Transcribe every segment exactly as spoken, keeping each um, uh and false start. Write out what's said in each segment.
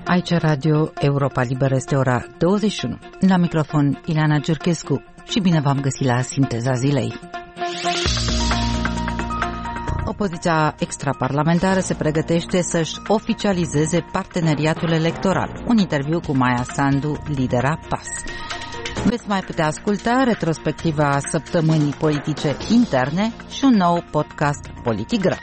Aici Radio Europa Liberă, este ora douăzeci și unu. La microfon Ileana Giurchescu și bine v-am găsit la Sinteza Zilei. Opoziția extraparlamentară se pregătește să-și oficializeze parteneriatul electoral. Un interviu cu Maia Sandu, lidera P A S. Veți mai putea asculta retrospectiva săptămânii politice interne și un nou podcast Politigraf.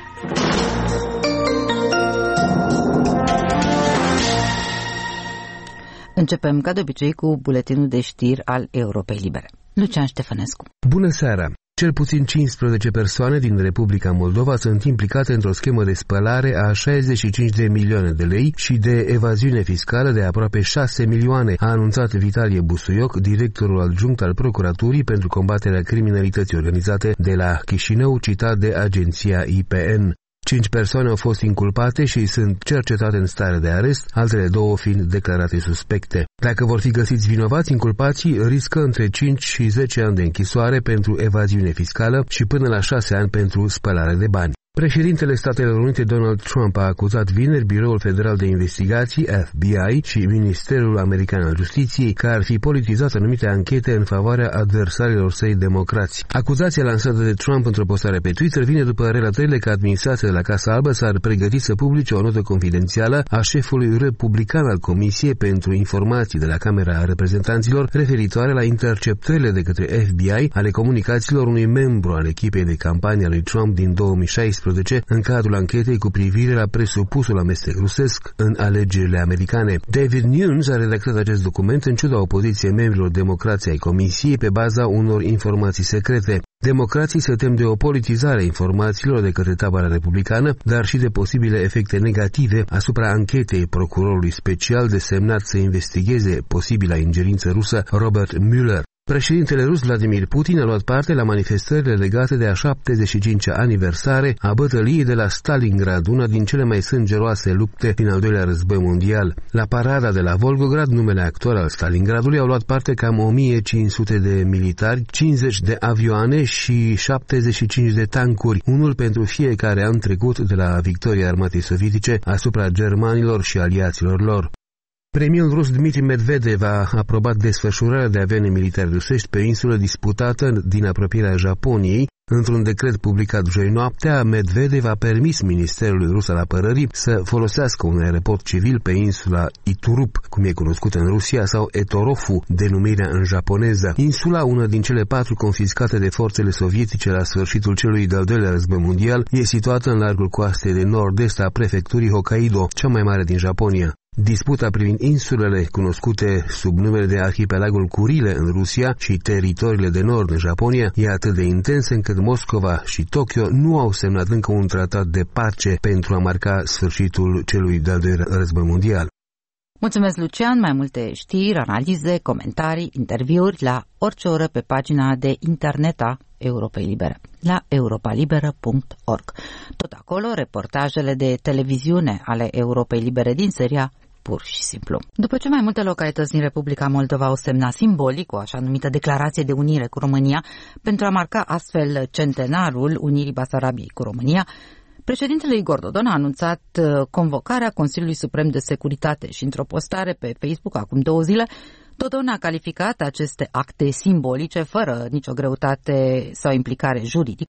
Începem, ca de obicei, cu buletinul de știri al Europei Libere. Lucian Ștefănescu. Bună seara! Cel puțin cincisprezece persoane din Republica Moldova sunt implicate într-o schemă de spălare a șaizeci și cinci de milioane de lei și de evaziune fiscală de aproape șase milioane, a anunțat Vitalie Busuioc, directorul adjunct al Procuraturii pentru combaterea criminalității organizate de la Chișinău, citat de agenția I P N. Cinci persoane au fost inculpate și sunt cercetate în stare de arest, altele două fiind declarate suspecte. Dacă vor fi găsiți vinovați, inculpații riscă între cinci și zece ani de închisoare pentru evaziune fiscală și până la șase ani pentru spălare de bani. Președintele Statelor Unite Donald Trump a acuzat vineri Biroul Federal de Investigații, F B I, și Ministerul American al Justiției că ar fi politizat anumite anchete în favoarea adversarilor săi democrați. Acuzația lansată de Trump într-o postare pe Twitter vine după relatările că administrația de la Casa Albă s-ar pregăti să publice o notă confidențială a șefului republican al Comisiei pentru Informații de la Camera Reprezentanților referitoare la interceptările de către F B I ale comunicațiilor unui membru al echipei de campanie a lui Trump din două mii șaisprezece în cadrul anchetei cu privire la presupusul amestec rusesc în alegerile americane. David Nunes a redactat acest document în ciuda opoziției membrilor democrații ai Comisiei pe baza unor informații secrete. Democrații se tem de o politizare a informațiilor de către tabăra republicană, dar și de posibile efecte negative asupra anchetei procurorului special desemnat să investigheze posibila ingerință rusă Robert Mueller. Președintele rus Vladimir Putin a luat parte la manifestările legate de a șaptezeci și cincea aniversare a bătăliei de la Stalingrad, una din cele mai sângeroase lupte din al doilea război mondial. La parada de la Volgograd, numele actual al Stalingradului, au luat parte cam o mie cinci sute de militari, cincizeci de avioane și șaptezeci și cinci de tancuri, unul pentru fiecare an trecut de la victoria armatei sovietice asupra germanilor și aliaților lor. Premierul rus Dmitri Medvedev a aprobat desfășurarea de avioane militare rusești pe o insulă disputată din apropierea Japoniei. Într-un decret publicat joi noaptea, Medvedev a permis Ministerului Rus al Apărării să folosească un aeroport civil pe insula Iturup, cum e cunoscută în Rusia, sau Etorofu, denumirea în japoneză. Insula, una din cele patru confiscate de forțele sovietice la sfârșitul celui de-al doilea război mondial, e situată în largul coastei de nord-est a prefecturii Hokkaido, cea mai mare din Japonia. Disputa privind insulele, cunoscute sub numele de Arhipelagul Curile în Rusia, și teritoriile de nord în Japonia, e atât de intensă încât Moscova și Tokyo nu au semnat încă un tratat de pace pentru a marca sfârșitul celui de-al doilea război mondial. Mulțumesc, Lucian. Mai multe știri, analize, comentarii, interviuri la orice oră pe pagina de internet a Europei Libere, la europa liberă punct org. Tot acolo, reportajele de televiziune ale Europei Libere din seria Pur și simplu. După ce mai multe localități din Republica Moldova au semnat simbolic o așa numită declarație de unire cu România pentru a marca astfel centenarul unirii Basarabiei cu România, președintele Igor Dodon a anunțat convocarea Consiliului Suprem de Securitate și într-o postare pe Facebook acum două zile, Dodon a calificat aceste acte simbolice fără nicio greutate sau implicare juridică